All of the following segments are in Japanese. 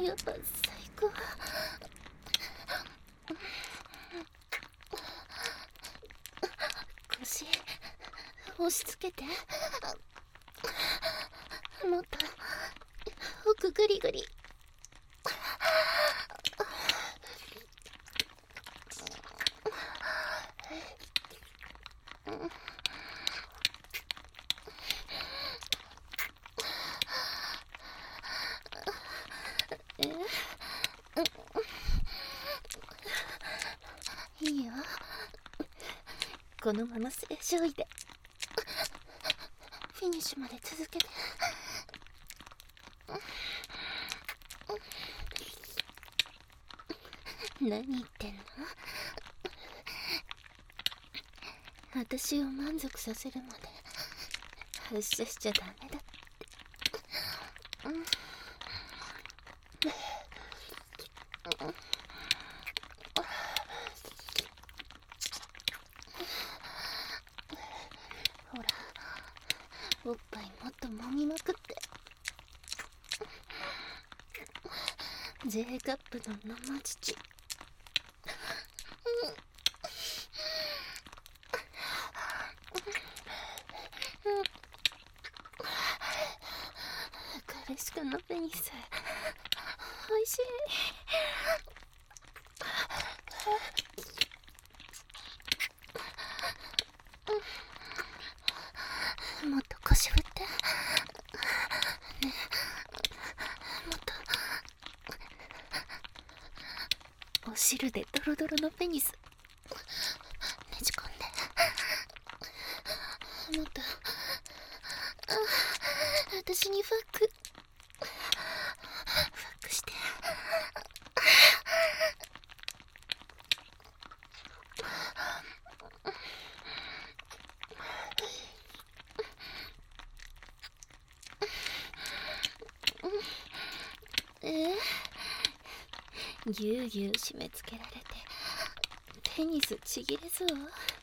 やっぱ最高。腰押し付けて、もっと奥グリグリ。いいよ、このまま正常位でフィニッシュまで続けて。何言ってんの？私を満足させるまで発射しちゃダメだって。ほら、おっぱいもっと揉みまくって。J カップの生乳。彼氏くんのペニスおいしい。もっと腰振ってね。もっとお汁でドロドロのペニスねじ込んで。もっと私にファックして。ぎゅうぎゅう締め付けられてペニスちぎれそう。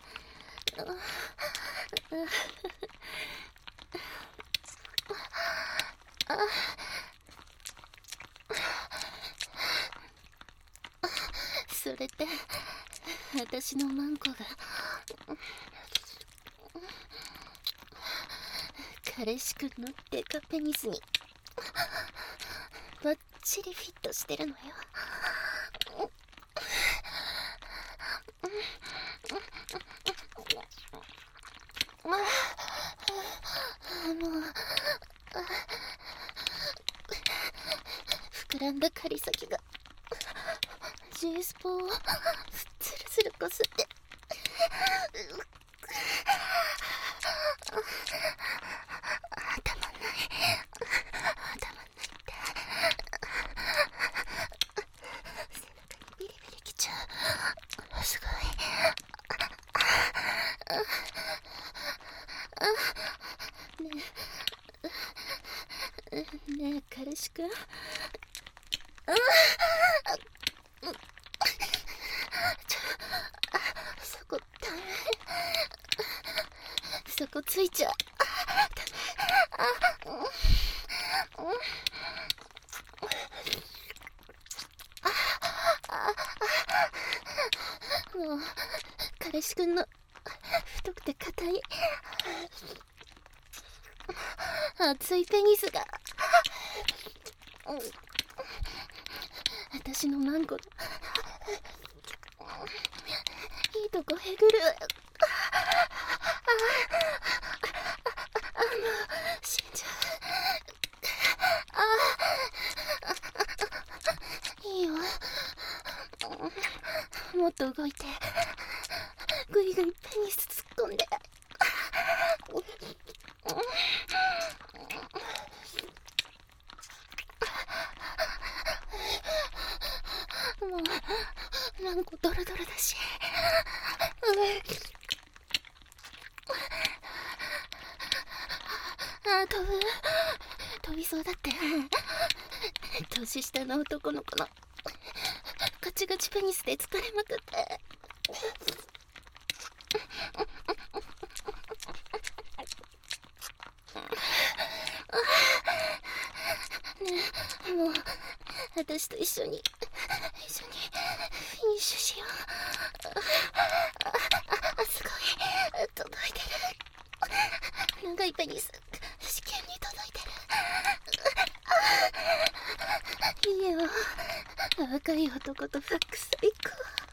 それって私のマンコが彼氏くんのデカペニスにバッチリフィットしてるのよ。もう膨らんだ狩り先が G スポをスルスルこすってたまんないって背中にビリビリきちゃう。すごい。ねえ彼氏くん、そこダメ。そこついちゃもう彼氏くんの太くて硬い熱いペニスが私のマンコのいいとこへぐる。もう死んじゃう。いいよ、もっと動いてぐいぐいペニス突っ込んで。もうマンコドロドロだし、飛びそうだって。年下の男の子のガチガチペニスで疲れまくって。ねえ、もう私と一緒にフィニッシュしよう。すごい届いてる。長いペニス子宮に届いてる。いいよ、若い男とファック最高。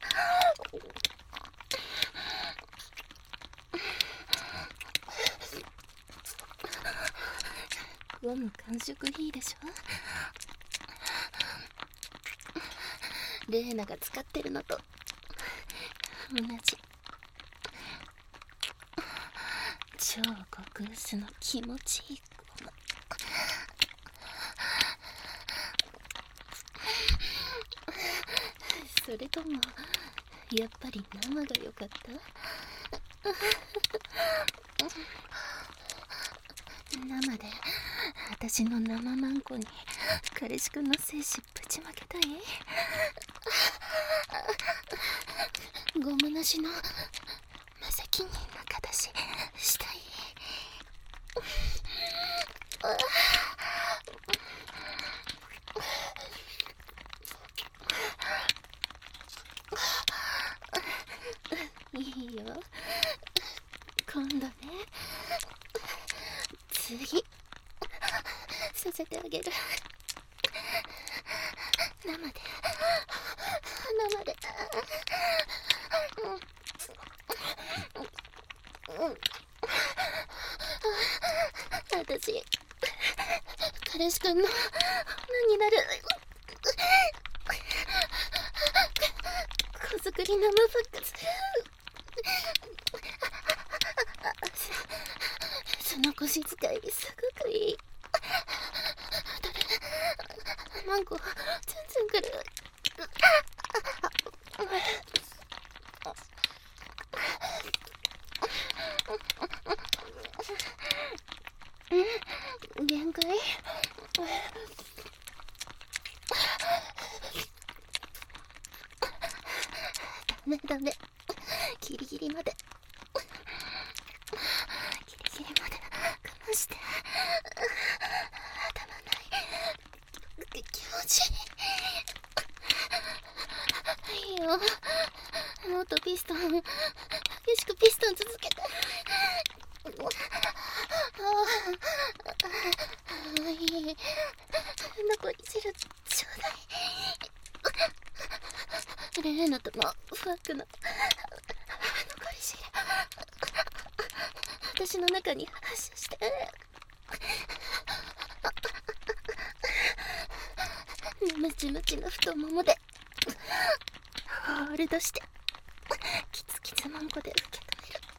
ゴム感触いいでしょ。レーナが使ってるのと同じ。超極薄の気持ちいいゴム。それともやっぱり生が良かった？生で私の生マンコに彼氏くんの精子ぶちまけたい？ゴムなしの無責任な形したい？いいよ、今度ね。次させてあげる。生で私彼氏くんの女になる。子作り生ファックス。その腰使いすごくいい。マンコ全然くる。限界？ダメ、ギリギリまで我慢して。頭ない気持ちいいよ。もっとピストン激しくピストン続けて。いい、残り汁ちょうだい。レーナとのファックの残り汁私の中に発射して。ムチムチの太ももでホールドして、キツキツマンコで受け止める。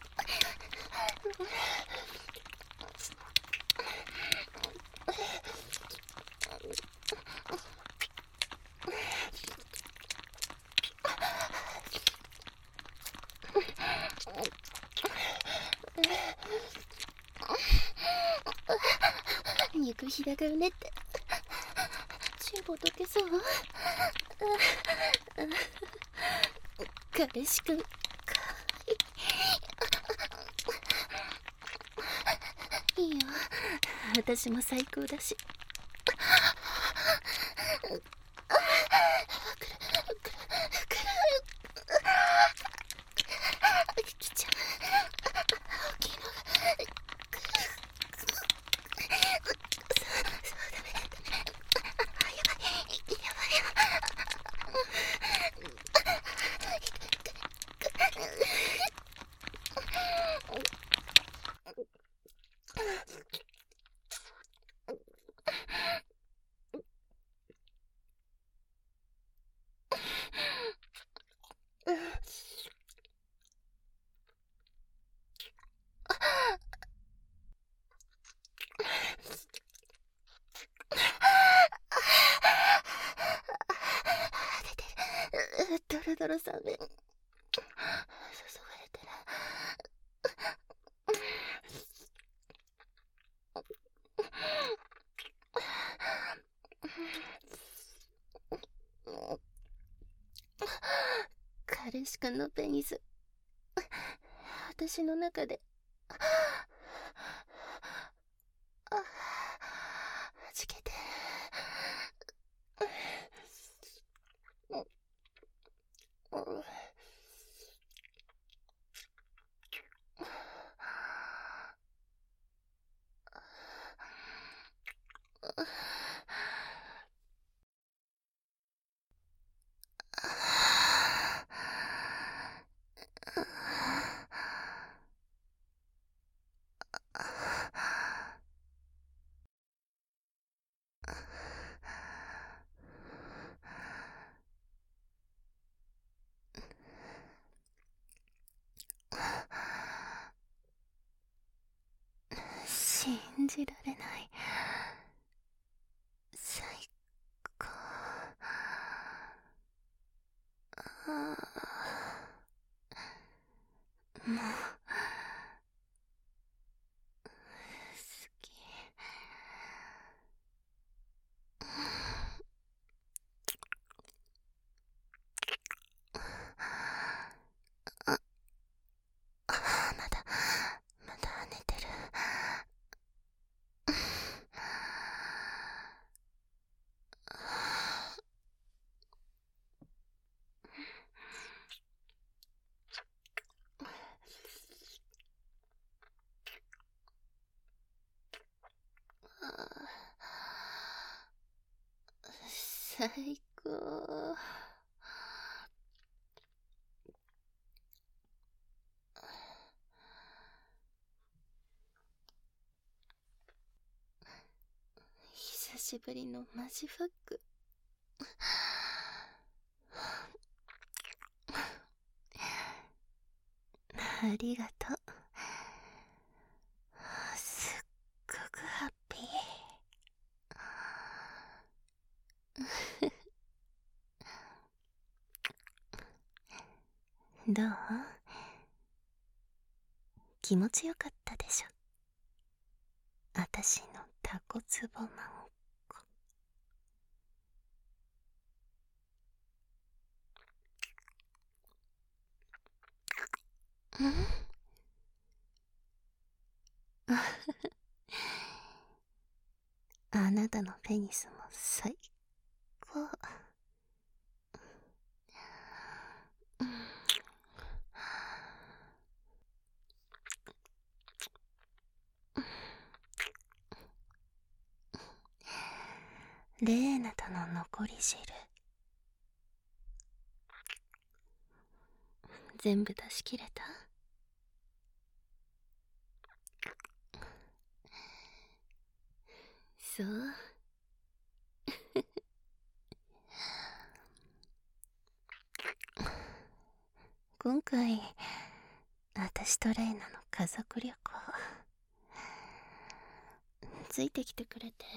肉ひらがうねってチューブ溶けそう。彼氏くんかわいい。いいよ、私も最高だし。来ちゃう。大きいのがドロドロさめ注がれてる。彼氏くんのペニス私の中ではじけて。 信じられない。最高。ああ、もう好き。あ、まだ寝てる。最高。久しぶりのマジファック。ありがとう。すっごくハッピー。どう？気持ちよかったでしょ。あたしのタコツボマンコ。ん？あなたのペニスも最高。レーナとの残り汁全部出し切れた？そう。今回私とレイナの家族旅行ついてきてくれて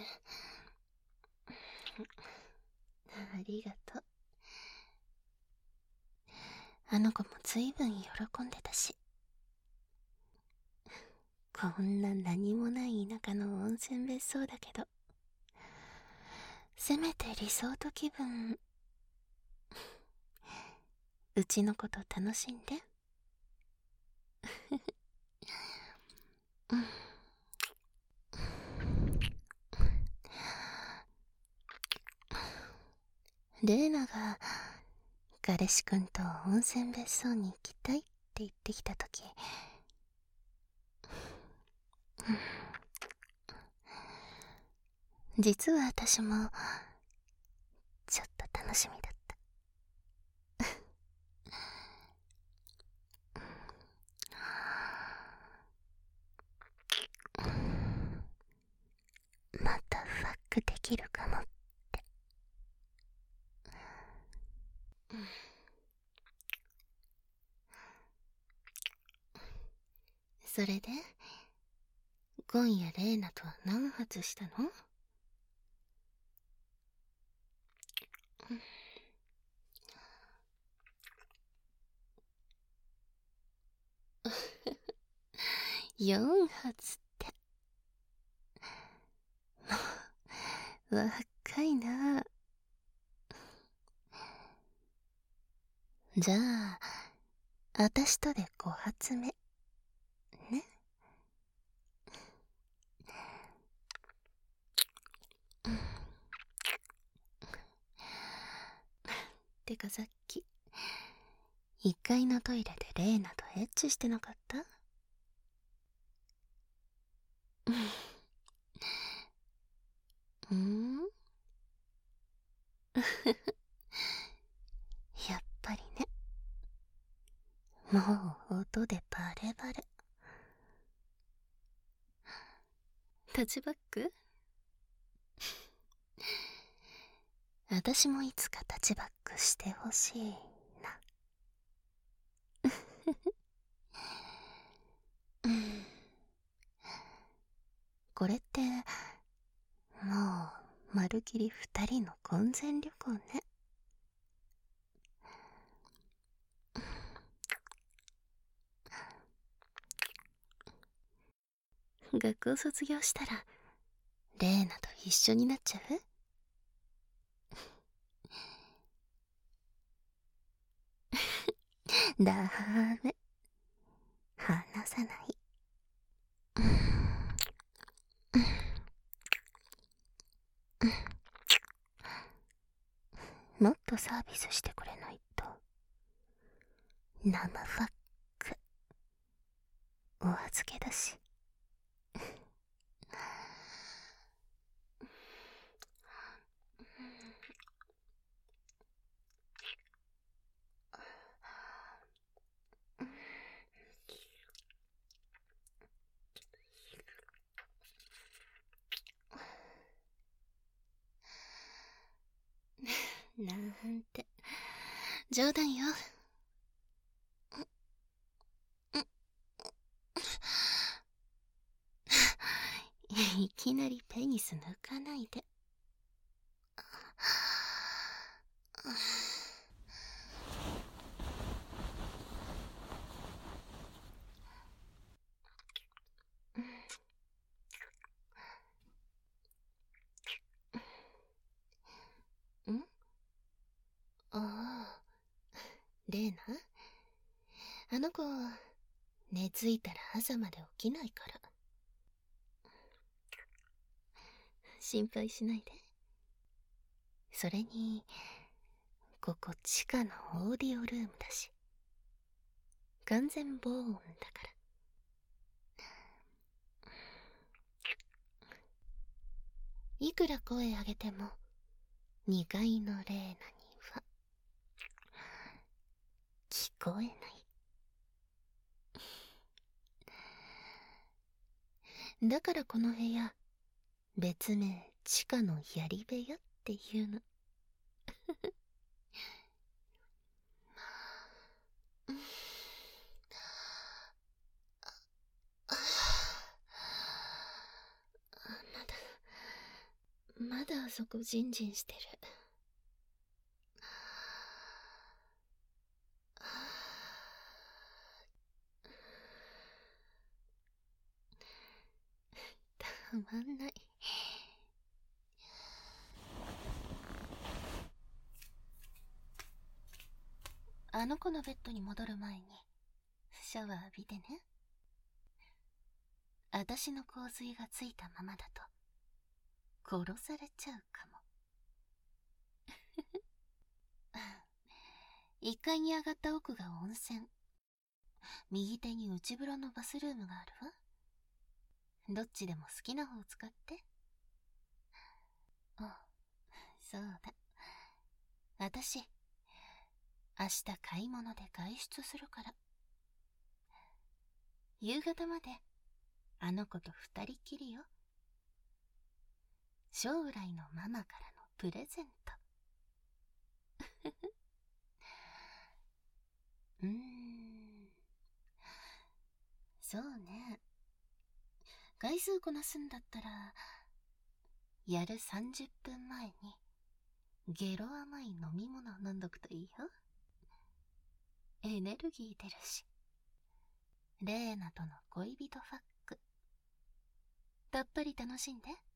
ありがとう。あの子もずいぶん喜んでたし、こんな何もない田舎の温泉別荘だけど、せめてリゾート気分。うちのこと楽しんで。レーナが彼氏くんと温泉別荘に行きたいって言ってきたとき、実は私もちょっと楽しみだった。またファックできるかもって。それで今夜レイナとは何発したの？4発って。もう若いな。じゃあ私とで5発目ね。てかさっき1階のトイレでレイナとエッチしてなかった？うん？やっぱりね。もう音でバレバレ。タッチバック？私もいつかタッチバックしてほしいな。 これってもうまるきり二人の婚前旅行ね。学校卒業したらレイナと一緒になっちゃう？ダメ、話さない。もっとサービスしてくれないと。生ファックお預けだし。なんて冗談よ。いきなりペニス抜かないで。ん？ああ、レイナ？あの子、寝ついたら朝まで起きないから。心配しないで。それに、ここ地下のオーディオルームだし。完全防音だから。いくら声上げても、2階のレイナには、聞こえない。だからこの部屋、別名地下の槍部屋っていうの。まだあそこジンジンしてる。たまんない。あの子のベッドに戻る前にシャワー浴びてね。私の香水がついたままだと殺されちゃうかも。1階に上がった奥が温泉。右手に内風呂のバスルームがあるわ。どっちでも好きな方を使って。あ、そうだ。私、明日買い物で外出するから。夕方まであの子と二人きりよ。将来のママからのプレゼント。そうね。回数こなすんだったら、やる30分前にゲロ甘い飲み物飲んどくといいよ。エネルギー出るし。レーナとの恋人ファック。たっぷり楽しんで。